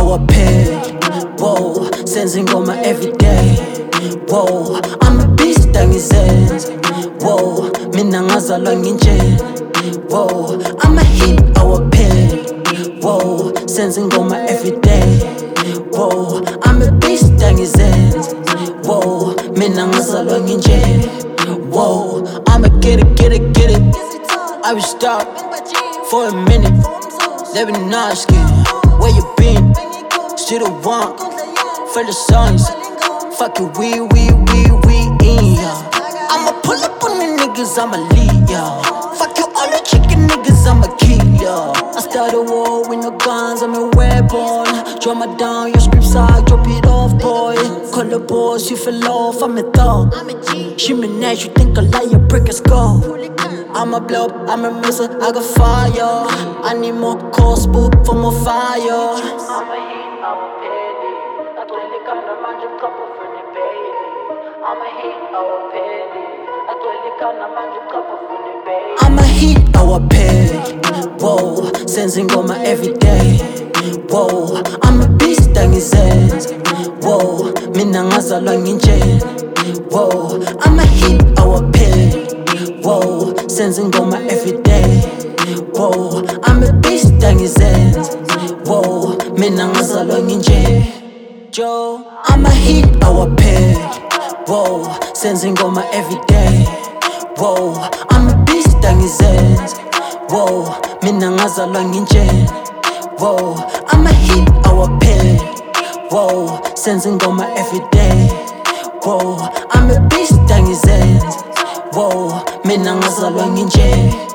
awapheli. Whoa, senza ingoma everyday. Whoa, I'm a beast angizenze. Whoa, mina ngazalwa nginjena. Whoa, I'm a hit awapheli. Whoa, senza ingoma everyday. Whoa, I'm a beast angizenze. Whoa, mina ngazalwa nginjena. Whoa, I'ma get it. I will stop for a minute. Let me know skin. Where you been? Still the one for the songs. Fuck it, we in ya. I'ma pull up on the niggas, I'ma lead ya. Fuck you, all the chicken niggas, I'ma kill ya. I start a war with no guns, I'm a weapon. Drama down, your scripts, I drop it off, boy. Call the boss, you fell off, I'm a thug. She manage, you think I lie, you break a skull. I'ma blow up, I'm a missile, I got fire. I need more coals, boot for more fire. I'm a hit, I'm a petty. I told you can't manage a couple for the baby. I'm a hit, I'm a petty. I told you can't manage a couple for the baby. I'm a hit, I'm a petty. Whoa, senza ingoma everyday. Whoa, I'm a beast angizenze. Whoa, mina ngazalwa nginjena. Whoa, I'm a hit, I'm a petty. Whoa, senza ingoma everyday. Whoa, I'm a beast angizenze. Whoa, mina ngazalwa nginjena. Joe, I'm a hit awapheli. Whoa, senza ingoma everyday. Whoa, I'm a beast angizenze. Whoa, mina ngazalwa nginjena. Whoa, I'm a hit awapheli. Whoa, senza ingoma everyday. Whoa, I'm a beast angizenze. Whoa, mina ngazalwa nginjena.